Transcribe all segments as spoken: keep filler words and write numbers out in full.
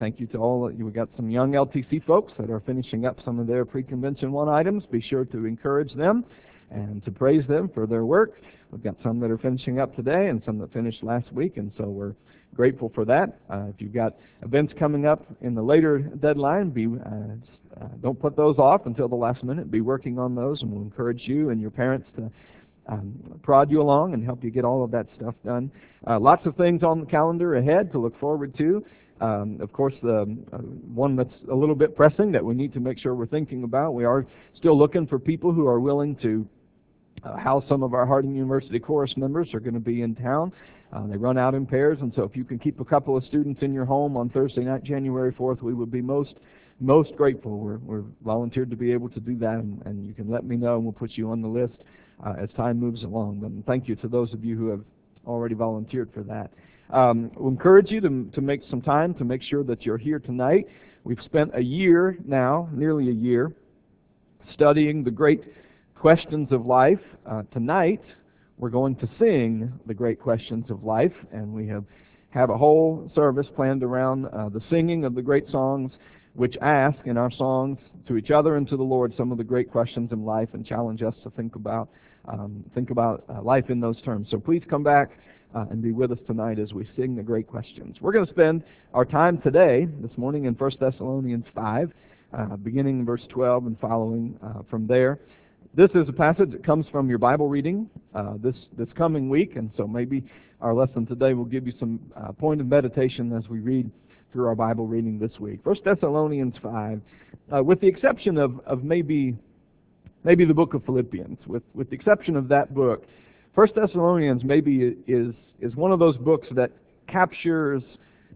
Thank you to all. We've got some young L T C folks that are finishing up some of their pre-convention one items. Be sure to encourage them and to praise them for their work. We've got some that are finishing up today and some that finished last week, and so we're grateful for that. Uh, if you've got events coming up in the later deadline, be uh, just, uh, don't put those off until the last minute. Be working on those, and we'll encourage you and your parents to um, prod you along and help you get all of that stuff done. Uh, lots of things on the calendar ahead to look forward to. Um, of course, the uh, one that's a little bit pressing that we need to make sure we're thinking about, we are still looking for people who are willing to uh, house some of our Harding University chorus members are going to be in town. Uh, they run out in pairs, and so if you can keep a couple of students in your home on Thursday night, January fourth, we would be most most grateful. We're, we're volunteered to be able to do that, and, and you can let me know, and we'll put you on the list uh, as time moves along. But thank you to those of you who have already volunteered for that. Um, we'll encourage you to, to make some time to make sure that you're here tonight. We've spent a year now, nearly a year, studying the great questions of life. Uh, tonight, we're going to sing the great questions of life, and we have, have a whole service planned around uh, the singing of the great songs which ask in our songs to each other and to the Lord some of the great questions in life and challenge us to think about, um, think about uh, life in those terms. So please come back Uh, and be with us tonight as we sing the great questions. We're going to spend our time today, this morning, in First Thessalonians five, uh, beginning in verse twelve and following uh, from there. This is a passage that comes from your Bible reading uh, this, this coming week, and so maybe our lesson today will give you some uh, point of meditation as we read through our Bible reading this week. First Thessalonians five, uh, with the exception of, of maybe, maybe the book of Philippians, with, with the exception of that book, First Thessalonians maybe is is one of those books that captures,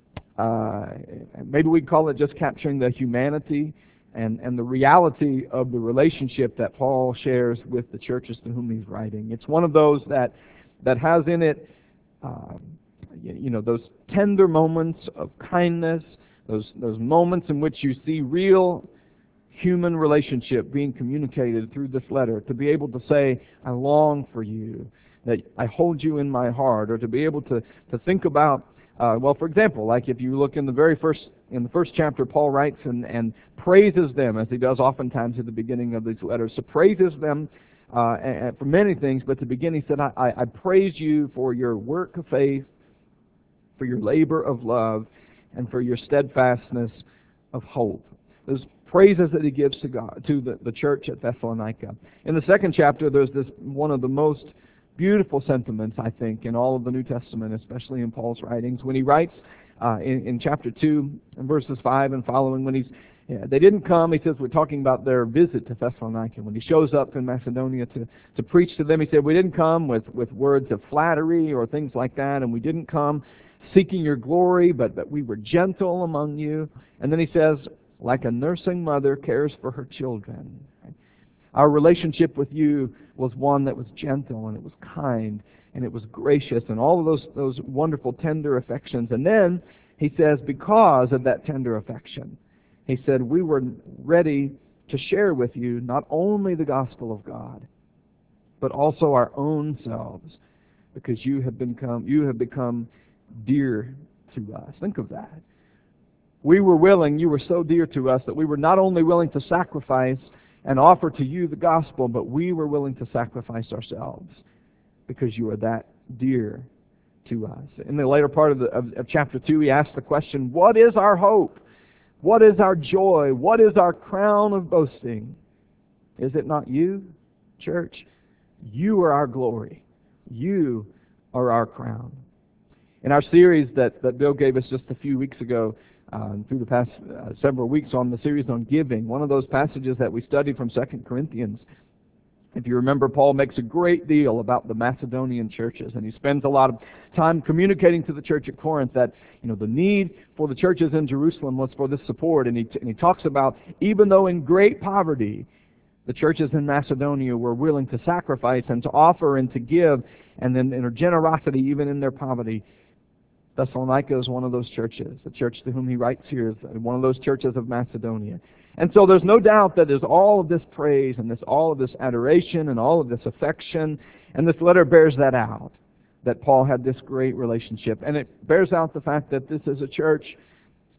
uh, maybe we'd call it just capturing the humanity and, and the reality of the relationship that Paul shares with the churches to whom he's writing. It's one of those that that has in it, uh, you know, those tender moments of kindness, those those moments in which you see real human relationship being communicated through this letter, to be able to say, I long for you, that I hold you in my heart, or to be able to, to think about, uh, well, for example, like if you look in the very first, in the first chapter, Paul writes and, and praises them, as he does oftentimes at the beginning of these letters, so praises them uh, and, and for many things, but to begin he said, I, I, I praise you for your work of faith, for your labor of love, and for your steadfastness of hope. Those praises that he gives to God, to the, the church at Thessalonica. In the second chapter, there's this one of the most beautiful sentiments, I think, in all of the New Testament, especially in Paul's writings, when he writes uh, in, in chapter two, in verses five and following, when he's, yeah, they didn't come, he says, we're talking about their visit to Thessalonica. When he shows up in Macedonia to, to preach to them, he said, we didn't come with, with words of flattery or things like that, and we didn't come seeking your glory, but that we were gentle among you. And then he says, like a nursing mother cares for her children. Our relationship with you was one that was gentle, and it was kind, and it was gracious, and all of those, those wonderful tender affections. And then he says, because of that tender affection, he said, we were ready to share with you not only the gospel of God, but also our own selves, because you have become, you have become dear to us. Think of that. We were willing, you were so dear to us that we were not only willing to sacrifice and offer to you the gospel, but we were willing to sacrifice ourselves because you are that dear to us. In the later part of, the, of, of chapter two, he asks the question, what is our hope? What is our joy? What is our crown of boasting? Is it not you, church? You are our glory. You are our crown. In our series that, that Bill gave us just a few weeks ago, Uh, through the past uh, several weeks on the series on giving, one of those passages that we studied from Second Corinthians, if you remember, Paul makes a great deal about the Macedonian churches, and he spends a lot of time communicating to the church at Corinth that, you know, the need for the churches in Jerusalem was for this support, and he, t- and he talks about, even though in great poverty, the churches in Macedonia were willing to sacrifice and to offer and to give, and then in their generosity, even in their poverty. Thessalonica is one of those churches. The church to whom he writes here is one of those churches of Macedonia. And so there's no doubt that there's all of this praise and this all of this adoration and all of this affection, and this letter bears that out, that Paul had this great relationship. And it bears out the fact that this is a church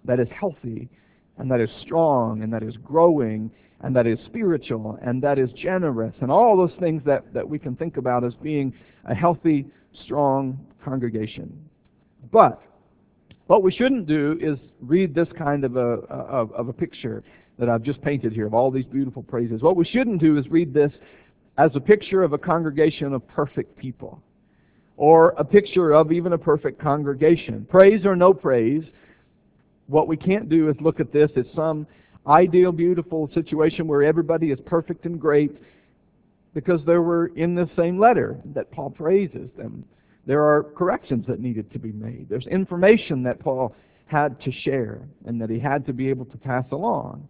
that is healthy, and that is strong, and that is growing, and that is spiritual, and that is generous, and all those things that, that we can think about as being a healthy, strong congregation. But what we shouldn't do is read this kind of a, of, of a picture that I've just painted here, of all these beautiful praises. What we shouldn't do is read this as a picture of a congregation of perfect people, or a picture of even a perfect congregation. Praise or no praise, what we can't do is look at this as some ideal, beautiful situation where everybody is perfect and great, because there were in this same letter that Paul praises them. There are corrections that needed to be made. There's information that Paul had to share and that he had to be able to pass along.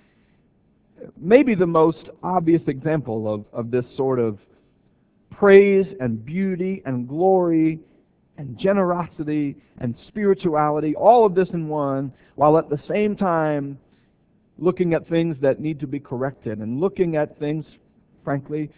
Maybe the most obvious example of, of this sort of praise and beauty and glory and generosity and spirituality, all of this in one, while at the same time looking at things that need to be corrected and looking at things, frankly,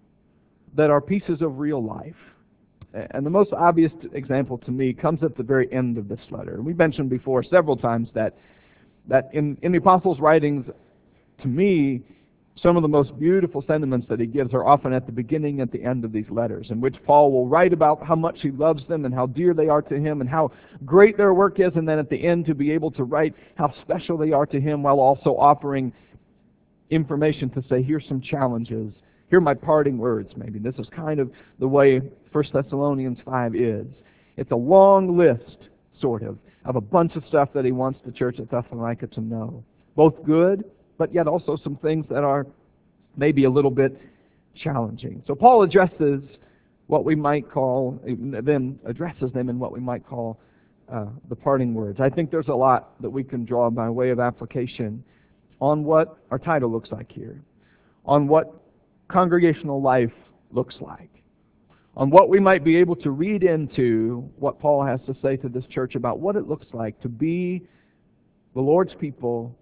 that are pieces of real life. And the most obvious example to me comes at the very end of this letter. We mentioned before several times that that in, in the Apostles' writings, to me, some of the most beautiful sentiments that he gives are often at the beginning and at the end of these letters, in which Paul will write about how much he loves them and how dear they are to him and how great their work is, and then at the end to be able to write how special they are to him, while also offering information to say, here's some challenges, here are my parting words maybe. This is kind of the way First Thessalonians five is. It's a long list, sort of, of a bunch of stuff that he wants the church at Thessalonica to know. Both good, but yet also some things that are maybe a little bit challenging. So Paul addresses what we might call, then addresses them in what we might call uh, the parting words. I think there's a lot that we can draw by way of application on what our title looks like here, on what congregational life looks like, on what we might be able to read into what Paul has to say to this church about what it looks like to be the Lord's people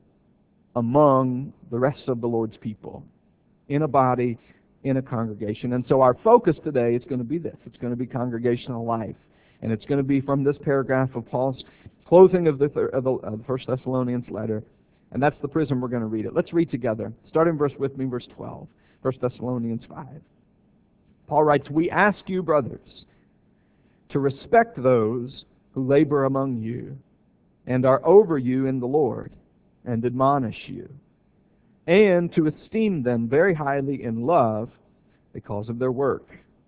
among the rest of the Lord's people, in a body, in a congregation. And so our focus today is going to be this. It's going to be congregational life. And it's going to be from this paragraph of Paul's closing of the, of the, of the First Thessalonians letter. And that's the prism we're going to read it. Let's read together. Start in verse with me, verse twelve. First Thessalonians five. Paul writes, "We ask you, brothers, to respect those who labor among you and are over you in the Lord and admonish you, and to esteem them very highly in love because of their work.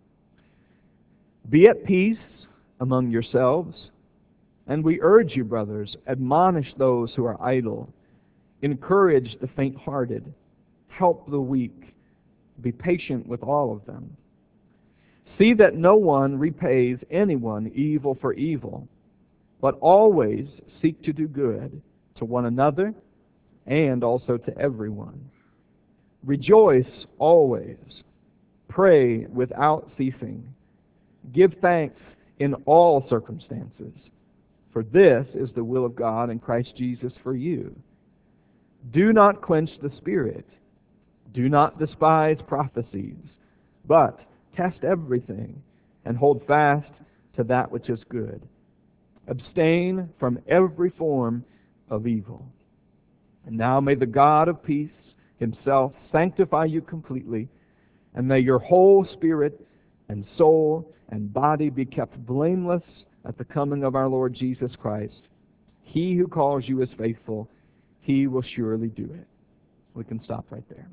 Be at peace among yourselves, and we urge you, brothers, admonish those who are idle, encourage the faint-hearted, help the weak, be patient with all of them. See that no one repays anyone evil for evil, but always seek to do good to one another and also to everyone. Rejoice always, pray without ceasing, give thanks in all circumstances, for this is the will of God in Christ Jesus for you. Do not quench the Spirit. Do not despise prophecies, but test everything and hold fast to that which is good. Abstain from every form of evil. And now may the God of peace himself sanctify you completely, and may your whole spirit and soul and body be kept blameless at the coming of our Lord Jesus Christ. He who calls you is faithful. He will surely do it." We can stop right there.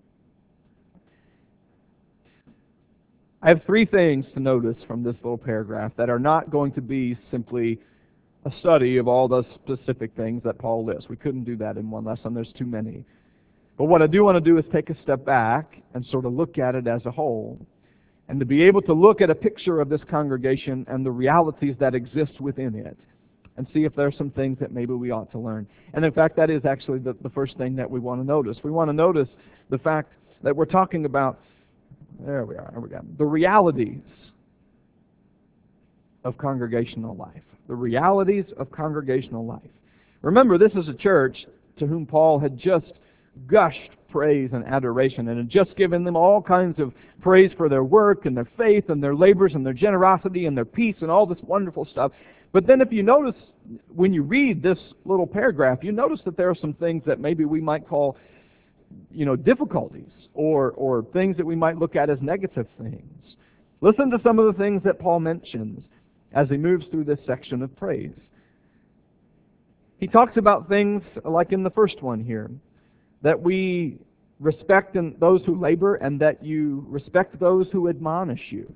I have three things to notice from this little paragraph that are not going to be simply a study of all the specific things that Paul lists. We couldn't do that in one lesson. There's too many. But what I do want to do is take a step back and sort of look at it as a whole, and to be able to look at a picture of this congregation and the realities that exist within it, and see if there are some things that maybe we ought to learn. And in fact, that is actually the, the first thing that we want to notice. We want to notice the fact that we're talking about, there we are, there we go, the realities of congregational life. The realities of congregational life. Remember, this is a church to whom Paul had just gushed praise and adoration and had just given them all kinds of praise for their work and their faith and their labors and their generosity and their peace and all this wonderful stuff. But then if you notice, when you read this little paragraph, you notice that there are some things that maybe we might call, you know, difficulties, or, or things that we might look at as negative things. Listen to some of the things that Paul mentions as he moves through this section of praise. He talks about things like in the first one here, that we respect in those who labor and that you respect those who admonish you.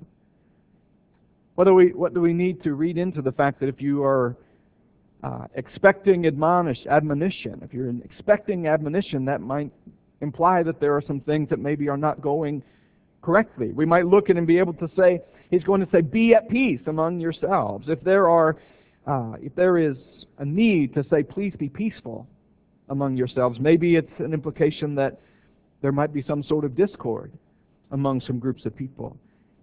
What do we, what do we need to read into the fact that if you are uh, expecting admonish, admonition, if you're expecting admonition, that might imply that there are some things that maybe are not going correctly. We might look at and be able to say, he's going to say, be at peace among yourselves. If there are, uh, if there is a need to say, please be peaceful among yourselves, maybe it's an implication that there might be some sort of discord among some groups of people.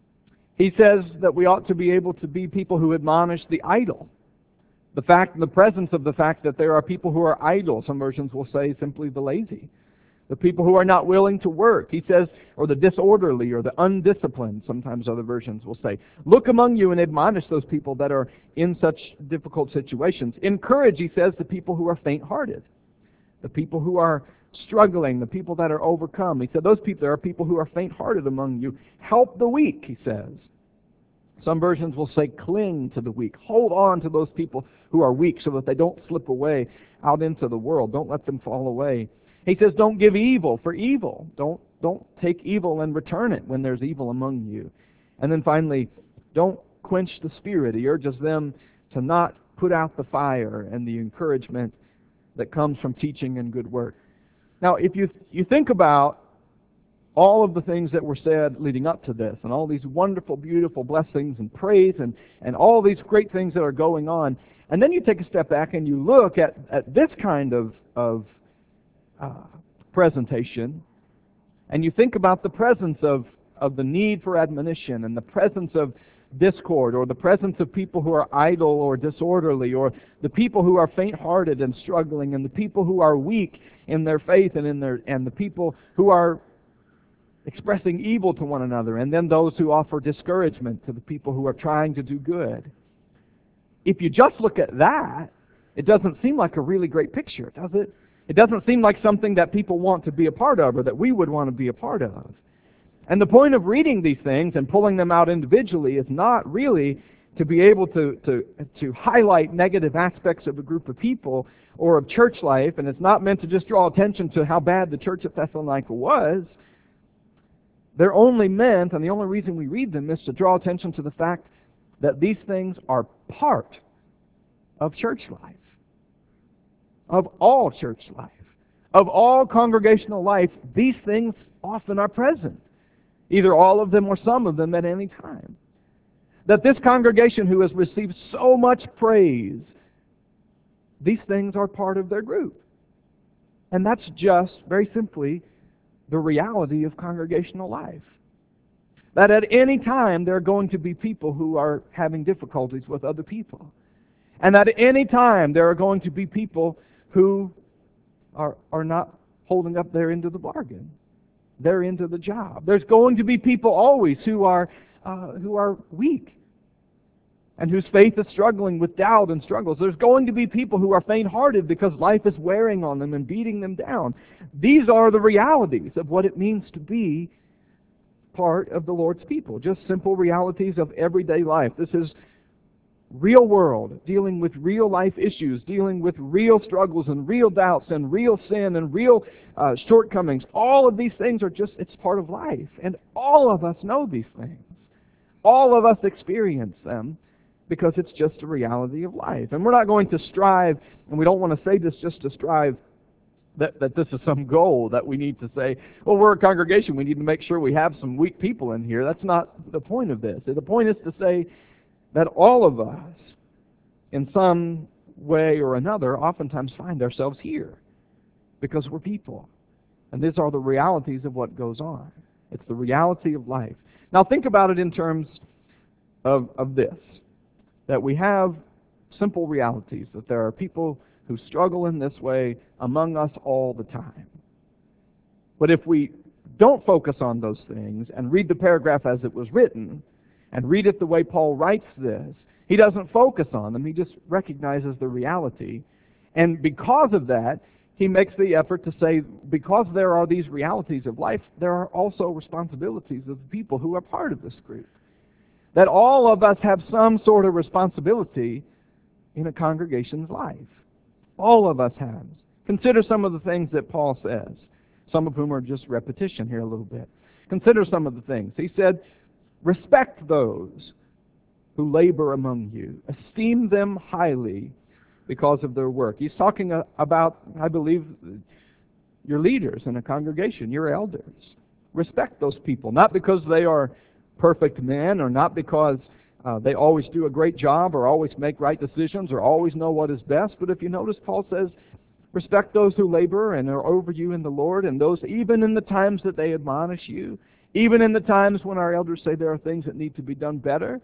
He says that we ought to be able to be people who admonish the idle. The fact, the presence of the fact that there are people who are idle, some versions will say simply the lazy. The people who are not willing to work, he says, or the disorderly or the undisciplined, sometimes other versions will say. Look among you and admonish those people that are in such difficult situations. Encourage, he says, the people who are faint-hearted, the people who are struggling, the people that are overcome. He said, those people, there are people who are faint-hearted among you. Help the weak, he says. Some versions will say, cling to the weak. Hold on to those people who are weak so that they don't slip away out into the world. Don't let them fall away. He says, don't give evil for evil. Don't, don't take evil and return it when there's evil among you. And then finally, don't quench the spirit. He urges them to not put out the fire and the encouragement that comes from teaching and good work. Now, if you, you think about all of the things that were said leading up to this, and all these wonderful, beautiful blessings and praise, and, and all these great things that are going on, and then you take a step back and you look at, at this kind of, of uh, presentation, and you think about the presence of, of the need for admonition, and the presence of discord, or the presence of people who are idle or disorderly, or the people who are faint-hearted and struggling, and the people who are weak in their faith, and in their and the people who are expressing evil to one another, and then those who offer discouragement to the people who are trying to do good. If you just look at that, it doesn't seem like a really great picture, does it? It doesn't seem like something that people want to be a part of, or that we would want to be a part of. And the point of reading these things and pulling them out individually is not really to be able to, to, to highlight negative aspects of a group of people or of church life, and it's not meant to just draw attention to how bad the church at Thessalonica was. They're only meant, and the only reason we read them is to draw attention to the fact that these things are part of church life, of all church life, of all congregational life. These things often are present, either all of them or some of them at any time. That this congregation who has received so much praise, these things are part of their group. And that's just, very simply, the reality of congregational life. That at any time there are going to be people who are having difficulties with other people. And that at any time there are going to be people who are, are not holding up their end of the bargain, their end of the job. There's going to be people always who are, uh, who are weak and whose faith is struggling with doubt and struggles. There's going to be people who are faint-hearted because life is wearing on them and beating them down. These are the realities of what it means to be part of the Lord's people. Just simple realities of everyday life. This is real world, dealing with real life issues, dealing with real struggles and real doubts and real sin and real uh, shortcomings. All of these things are just, it's part of life. And all of us know these things. All of us experience them, because it's just a reality of life. And we're not going to strive, and we don't want to say this just to strive that, that this is some goal that we need to say, well, we're a congregation, we need to make sure we have some weak people in here. That's not the point of this. The point is to say that all of us, in some way or another, oftentimes find ourselves here because we're people. And these are the realities of what goes on. It's the reality of life. Now think about it in terms of, of this. That we have simple realities, that there are people who struggle in this way among us all the time. But if we don't focus on those things and read the paragraph as it was written, and read it the way Paul writes this, He doesn't focus on them. He just recognizes the reality. And because of that, he makes the effort to say, because there are these realities of life, there are also responsibilities of the people who are part of this group. That all of us have some sort of responsibility in a congregation's life. All of us have. Consider some of the things that Paul says, some of whom are just repetition here a little bit. Consider some of the things. He said, respect those who labor among you. Esteem them highly because of their work. He's talking about, I believe, your leaders in a congregation, your elders. Respect those people, not because they are perfect men or not because uh, they always do a great job or always make right decisions or always know what is best, but if you notice, Paul says, respect those who labor and are over you in the Lord, and those even in the times that they admonish you, even in the times when our elders say there are things that need to be done better.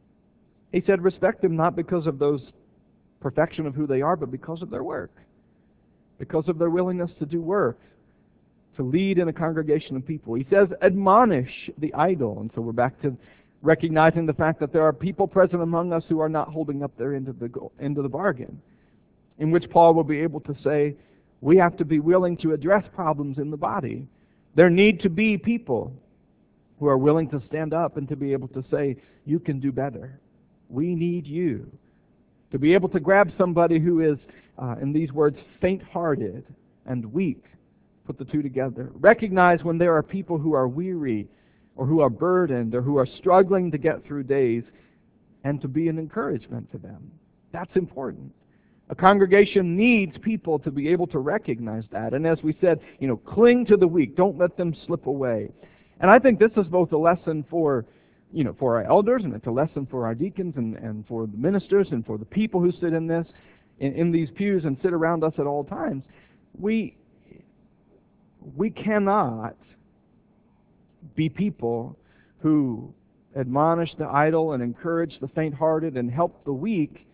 He said, respect them not because of those perfection of who they are, but because of their work, because of their willingness to do work, to lead in a congregation of people. He says, admonish the idle. And so we're back to recognizing the fact that there are people present among us who are not holding up their end of the, go- end of the bargain, in which Paul will be able to say, we have to be willing to address problems in the body. There need to be people who are willing to stand up and to be able to say, you can do better. We need you. To be able to grab somebody who is, uh, in these words, faint-hearted and weak, put the two together. Recognize when there are people who are weary or who are burdened or who are struggling to get through days, and to be an encouragement to them. That's important. A congregation needs people to be able to recognize that. And as we said, you know, cling to the weak. Don't let them slip away. And I think this is both a lesson for you know, for our elders, and it's a lesson for our deacons and, and for the ministers and for the people who sit in this, in, in these pews and sit around us at all times. We, we cannot be people who admonish the idle and encourage the faint-hearted and help the weak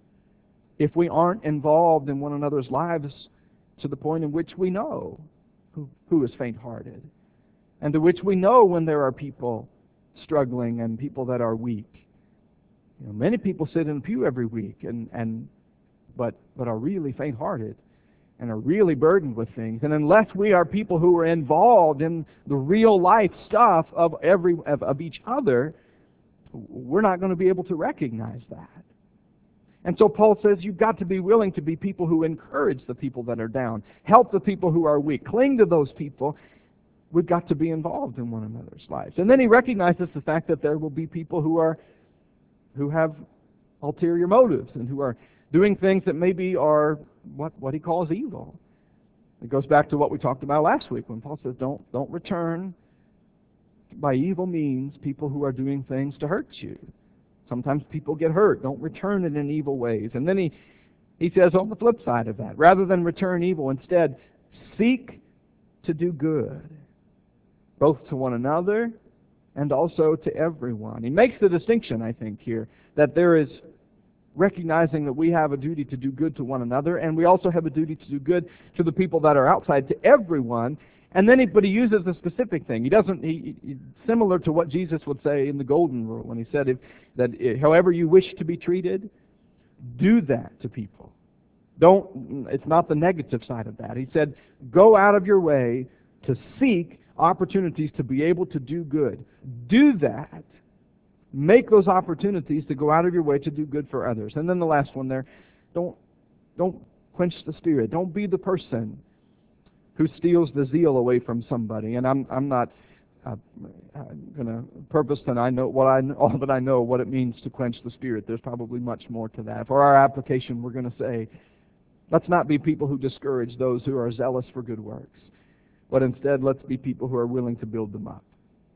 if we aren't involved in one another's lives to the point in which we know who, who is faint-hearted, and to which we know when there are people struggling and people that are weak. You know, many people sit in a pew every week and, and but but are really faint-hearted and are really burdened with things. And unless we are people who are involved in the real life stuff of every of, of each other, we're not going to be able to recognize that. And so Paul says you've got to be willing to be people who encourage the people that are down, help the people who are weak, cling to those people. We've got to be involved in one another's lives. And then he recognizes the fact that there will be people who are who have ulterior motives and who are doing things that maybe are what, what he calls evil. It goes back to what we talked about last week when Paul says don't don't return by evil means people who are doing things to hurt you. Sometimes people get hurt. Don't return it in evil ways. And then he, he says on the flip side of that, rather than return evil, instead seek to do good, both to one another and also to everyone. He makes the distinction, I think, here, that there is recognizing that we have a duty to do good to one another, and we also have a duty to do good to the people that are outside, to everyone. And then he, but he uses a specific thing. He doesn't, he, he, similar to what Jesus would say in the Golden Rule, when he said if, that if, however you wish to be treated, do that to people. Don't, it's not the negative side of that. He said, go out of your way to seek opportunities to be able to do good. Do that. Make those opportunities to go out of your way to do good for others. And then the last one there, don't don't quench the spirit. Don't be the person who steals the zeal away from somebody. And I'm I'm not uh, going to purpose that I know what I all that I know what it means to quench the spirit. There's probably much more to that. For our application, we're going to say, let's not be people who discourage those who are zealous for good works, but instead let's be people who are willing to build them up.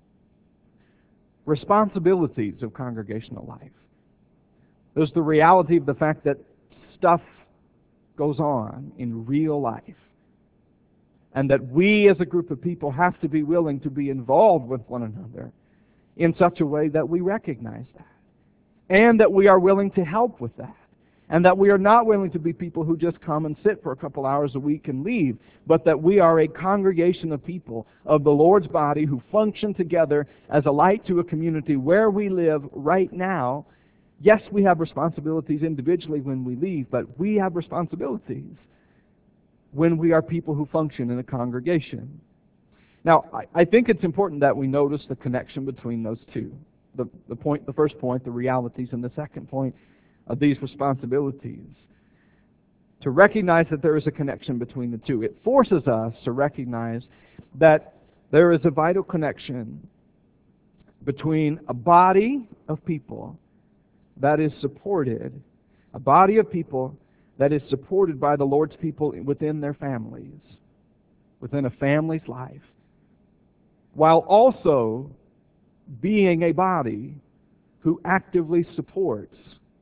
Responsibilities of congregational life. There's the reality of the fact that stuff goes on in real life, and that we as a group of people have to be willing to be involved with one another in such a way that we recognize that, and that we are willing to help with that. And that we are not willing to be people who just come and sit for a couple hours a week and leave, but that we are a congregation of people of the Lord's body who function together as a light to a community where we live right now, Yes, we have responsibilities individually when we leave, but we have responsibilities when we are people who function in a congregation. Now, I, I think it's important that we notice the connection between those two. The, the point, the first point, the realities, and the second point of these responsibilities. To recognize that there is a connection between the two. It forces us to recognize that there is a vital connection between a body of people that is supported, a body of people that is supported by the Lord's people within their families, within a family's life, while also being a body who actively supports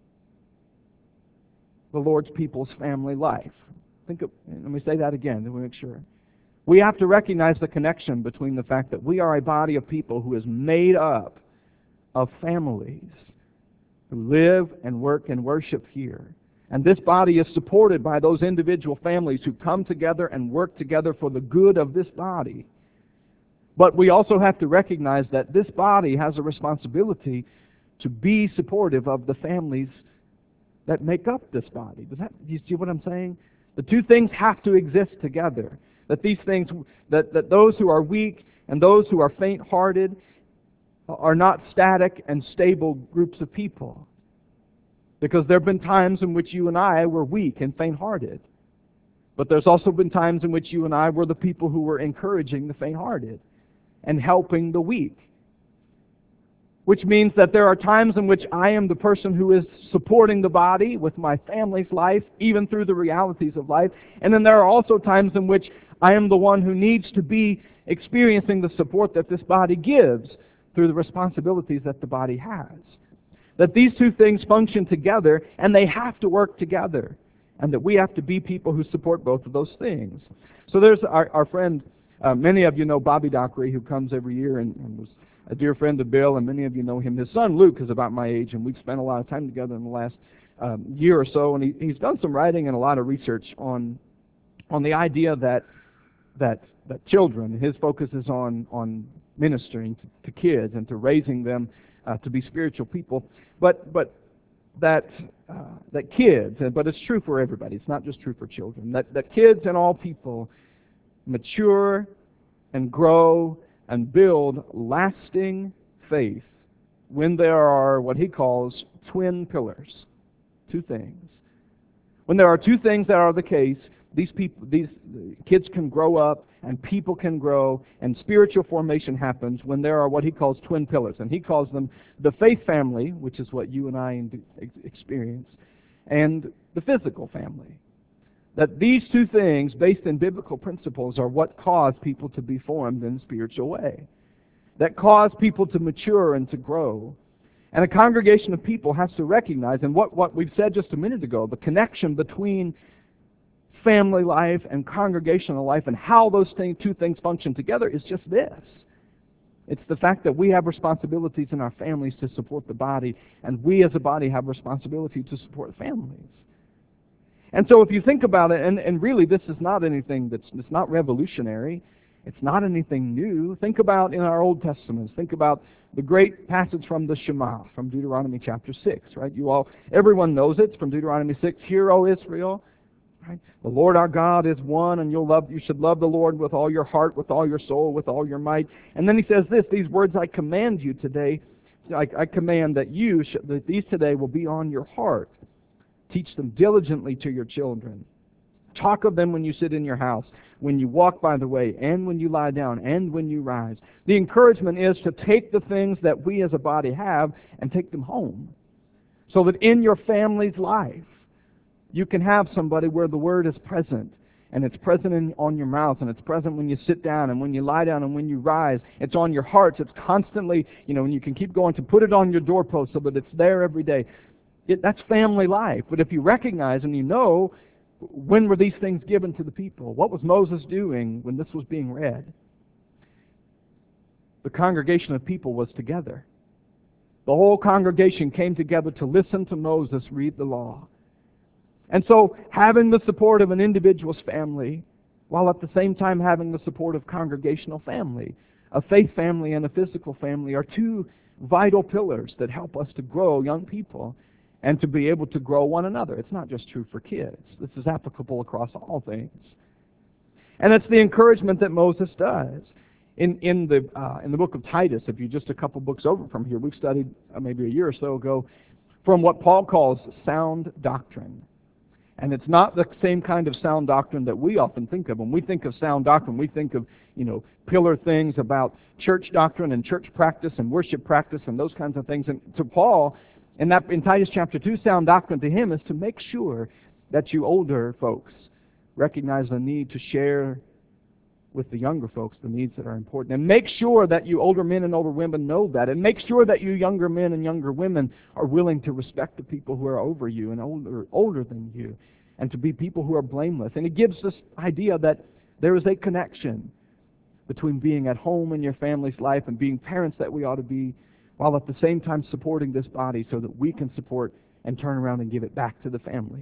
the Lord's people's family life. Think of, let me say that again to make sure. We have to recognize the connection between the fact that we are a body of people who is made up of families who live and work and worship here. And this body is supported by those individual families who come together and work together for the good of this body. But we also have to recognize that this body has a responsibility to be supportive of the families that make up this body. Does that, do you see what I'm saying? The two things have to exist together. That these things, that, that those who are weak and those who are faint-hearted are not static and stable groups of people. Because there have been times in which you and I were weak and faint-hearted. But there's also been times in which you and I were the people who were encouraging the faint-hearted and helping the weak. Which means that there are times in which I am the person who is supporting the body with my family's life, even through the realities of life. And then there are also times in which I am the one who needs to be experiencing the support that this body gives through the responsibilities that the body has. That these two things function together, and they have to work together. And that we have to be people who support both of those things. So there's our, our friend, uh, many of you know Bobby Dockery, who comes every year and, and was a dear friend of Bill, and many of you know him. His son Luke is about my age, and we've spent a lot of time together in the last um, year or so, and he, he's done some writing and a lot of research on on the idea that that that children, his focus is on on ministering to, to kids and to raising them uh, to be spiritual people, but but that uh, that kids, but it's true for everybody. It's not just true for children. That that kids and all people mature and grow and build lasting faith when there are what he calls twin pillars. Two things. When there are two things that are the case, these people, these kids can grow up and people can grow and spiritual formation happens when there are what he calls twin pillars. And he calls them the faith family, which is what you and I experience, and the physical family. That these two things, based in biblical principles, are what cause people to be formed in a spiritual way. That cause people to mature and to grow. And a congregation of people has to recognize, and what, what we've said just a minute ago, the connection between family life and congregational life and how those thing, two things function together is just this. It's the fact that we have responsibilities in our families to support the body, and we as a body have responsibility to support families. And so if you think about it, and, and really this is not anything that's it's not revolutionary, it's not anything new. Think about in our Old Testaments, think about the great passage from the Shema, from Deuteronomy chapter six, right? You all, everyone knows it, it's from Deuteronomy six. Hear, O Israel, right? The Lord our God is one, and you'll love, you should love the Lord with all your heart, with all your soul, with all your might. And then he says this, these words I command you today, I, I command that you, should, that these today will be on your heart. Teach them diligently to your children. Talk of them when you sit in your house, when you walk by the way, and when you lie down, and when you rise. The encouragement is to take the things that we as a body have and take them home. So that in your family's life, you can have somebody where the Word is present. And it's present in, on your mouth, and it's present when you sit down, and when you lie down, and when you rise. It's on your hearts. It's constantly, you know, and you can keep going to put it on your doorpost so that it's there every day. It, that's family life. But if you recognize and you know, when were these things given to the people? What was Moses doing when this was being read? The congregation of people was together. The whole congregation came together to listen to Moses read the law. And so having the support of an individual's family, while at the same time having the support of congregational family, a faith family and a physical family, are two vital pillars that help us to grow young people and to be able to grow one another. It's not just true for kids. This is applicable across all things. And it's the encouragement that Moses does. In, in, the, uh, in the book of Titus, if you're just a couple books over from here, we've studied uh, maybe a year or so ago from what Paul calls sound doctrine. And it's not the same kind of sound doctrine that we often think of. When we think of sound doctrine, we think of, you know, pillar things about church doctrine and church practice and worship practice and those kinds of things. And to Paul, in, that, in Titus chapter two, sound doctrine to him is to make sure that you older folks recognize the need to share with the younger folks the needs that are important. And make sure that you older men and older women know that. And make sure that you younger men and younger women are willing to respect the people who are over you and older, older than you, and to be people who are blameless. And it gives this idea that there is a connection between being at home in your family's life and being parents that we ought to be, while at the same time supporting this body so that we can support and turn around and give it back to the families.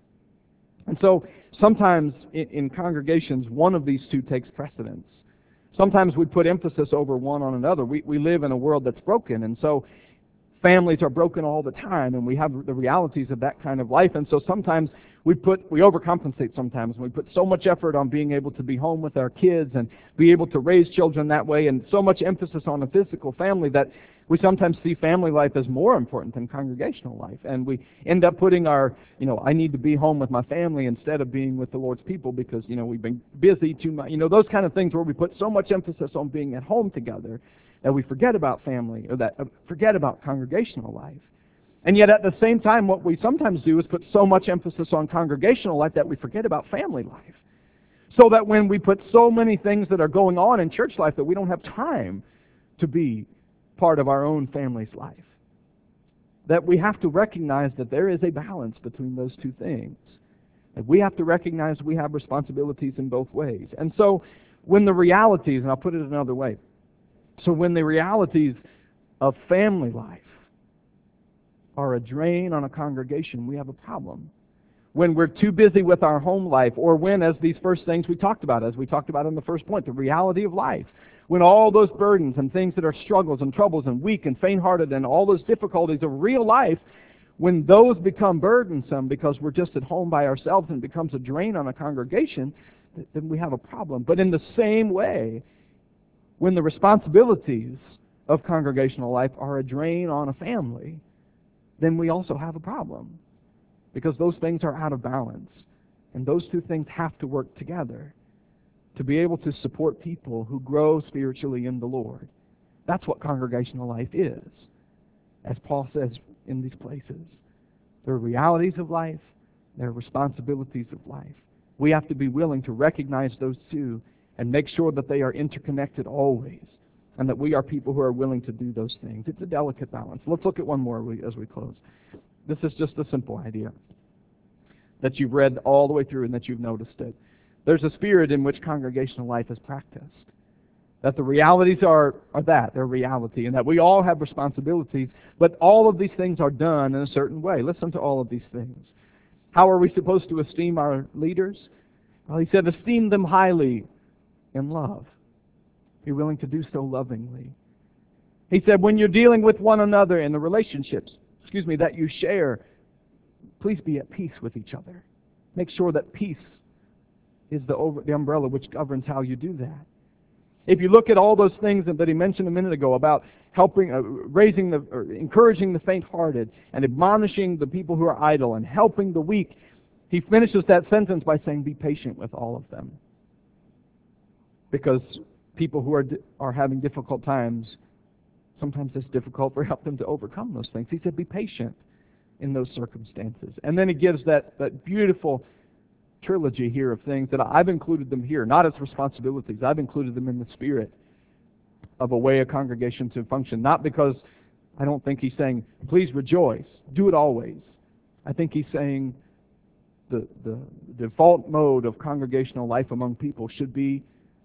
And so sometimes in, in congregations, one of these two takes precedence. Sometimes we put emphasis over one on another. We, we live in a world that's broken, and so families are broken all the time, and we have the realities of that kind of life. And so sometimes we put we overcompensate sometimes. We put so much effort on being able to be home with our kids and be able to raise children that way, and so much emphasis on a physical family that we sometimes see family life as more important than congregational life. And we end up putting our, you know, I need to be home with my family instead of being with the Lord's people because, you know, we've been busy too much. You know, those kind of things where we put so much emphasis on being at home together that we forget about family, or that uh, forget about congregational life. And yet at the same time, what we sometimes do is put so much emphasis on congregational life that we forget about family life. So that when we put so many things that are going on in church life that we don't have time to be part of our own family's life. That we have to recognize that there is a balance between those two things. That we have to recognize we have responsibilities in both ways. And so when the realities, and I'll put it another way, so when the realities of family life are a drain on a congregation, we have a problem. When we're too busy with our home life, or when, as these first things we talked about, as we talked about in the first point, the reality of life, when all those burdens and things that are struggles and troubles and weak and faint-hearted and all those difficulties of real life, when those become burdensome because we're just at home by ourselves and it becomes a drain on a congregation, then we have a problem. But in the same way, when the responsibilities of congregational life are a drain on a family, then we also have a problem. Because those things are out of balance. And those two things have to work together to be able to support people who grow spiritually in the Lord. That's what congregational life is. As Paul says in these places, there are realities of life, there are responsibilities of life. We have to be willing to recognize those two and make sure that they are interconnected always, and that we are people who are willing to do those things. It's a delicate balance. Let's look at one more as we close. This is just a simple idea that you've read all the way through and that you've noticed it. There's a spirit in which congregational life is practiced. That the realities are, are that, they're reality, and that we all have responsibilities, but all of these things are done in a certain way. Listen to all of these things. How are we supposed to esteem our leaders? Well, he said, esteem them highly in love. Be willing to do so lovingly. He said, when you're dealing with one another in the relationships, excuse me, that you share, please be at peace with each other. Make sure that peace is the, over, the umbrella which governs how you do that. If you look at all those things that he mentioned a minute ago about helping, uh, raising the, or encouraging the faint-hearted, and admonishing the people who are idle, and helping the weak, he finishes that sentence by saying, be patient with all of them. Because people who are, are having difficult times, sometimes it's difficult for help them to overcome those things. He said, be patient in those circumstances. And then he gives that, that beautiful trilogy here of things that I've included them here, not as responsibilities. I've included them in the spirit of a way a congregation to function. Not because I don't think he's saying, please rejoice, do it always. I think he's saying the, the default mode of congregational life among people should be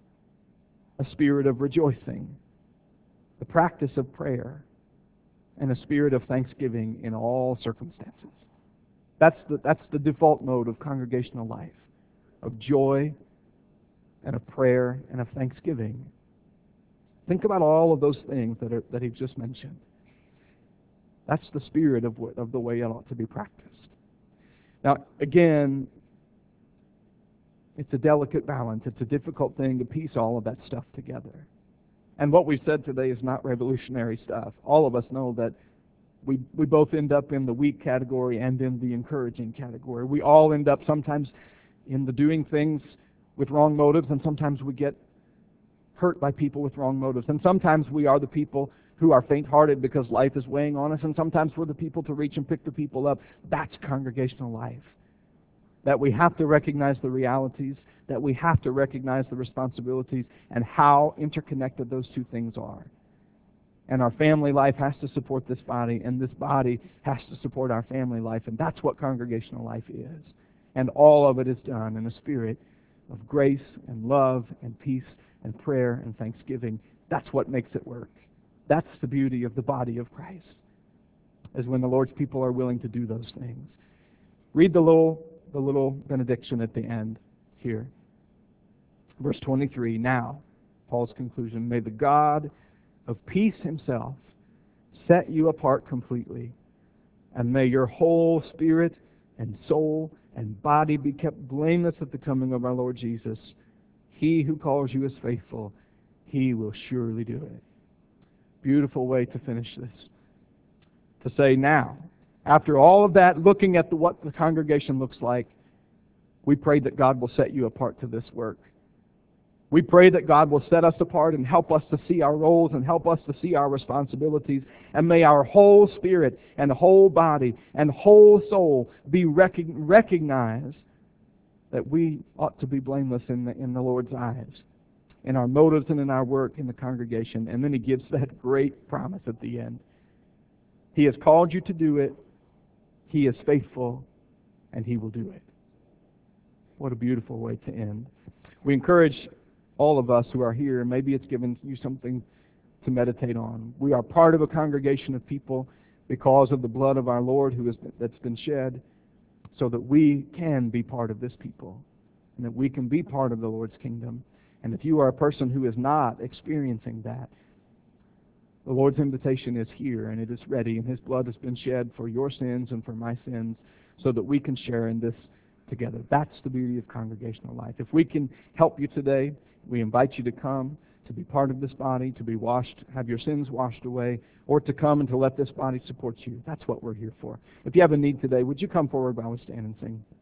a spirit of rejoicing, the practice of prayer, and a spirit of thanksgiving in all circumstances. That's the, that's the default mode of congregational life, of joy and of prayer and of thanksgiving. Think about all of those things that, are, that he's just mentioned. That's the spirit of, what, of the way it ought to be practiced. Now, again, it's a delicate balance. It's a difficult thing to piece all of that stuff together. And what we've said today is not revolutionary stuff. All of us know that we we both end up in the weak category and in the encouraging category. We all end up sometimes in the doing things with wrong motives, and sometimes we get hurt by people with wrong motives. And sometimes we are the people who are faint-hearted because life is weighing on us, and sometimes we're the people to reach and pick the people up. That's congregational life. That we have to recognize the realities, that we have to recognize the responsibilities, and how interconnected those two things are. And our family life has to support this body, and this body has to support our family life, and that's what congregational life is. And all of it is done in a spirit of grace and love and peace and prayer and thanksgiving. That's what makes it work. That's the beauty of the body of Christ, is when the Lord's people are willing to do those things. Read the little, the little benediction at the end here. Verse twenty-three, now, Paul's conclusion, may the God of peace himself set you apart completely, and may your whole spirit and soul and body be kept blameless at the coming of our Lord Jesus. He who calls you is faithful. He will surely do it. Beautiful way to finish this. To say now, after all of that, looking at the, what the congregation looks like, we pray that God will set you apart to this work. We pray that God will set us apart and help us to see our roles and help us to see our responsibilities. And may our whole spirit and whole body and whole soul be rec- recognized that we ought to be blameless in the, in the Lord's eyes, in our motives and in our work in the congregation. And then he gives that great promise at the end. He has called you to do it. He is faithful, and He will do it. What a beautiful way to end. We encourage all of us who are here, maybe it's given you something to meditate on. We are part of a congregation of people because of the blood of our Lord who has been, that's been shed, so that we can be part of this people, and that we can be part of the Lord's kingdom. And if you are a person who is not experiencing that, the Lord's invitation is here, and it is ready, and His blood has been shed for your sins and for my sins, so that we can share in this together. That's the beauty of congregational life. If we can help you today, we invite you to come, to be part of this body, to be washed, have your sins washed away, or to come and to let this body support you. That's what we're here for. If you have a need today, would you come forward while we stand and sing?